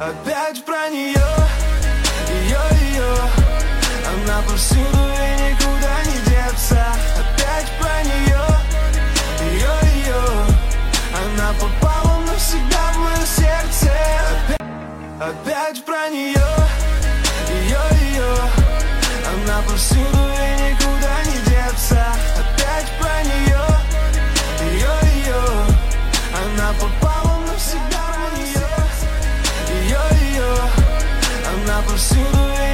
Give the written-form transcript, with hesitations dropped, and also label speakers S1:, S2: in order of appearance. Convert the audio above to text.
S1: Опять про нее, ее, она повсюду и никуда не деться. Опять про нее, ее, она попала навсегда в мое сердце. Опять про нее, ее, она повсюду и никуда не деться. Опять про нее, ее, она попала навсегда в мое сердце. Она повсюду.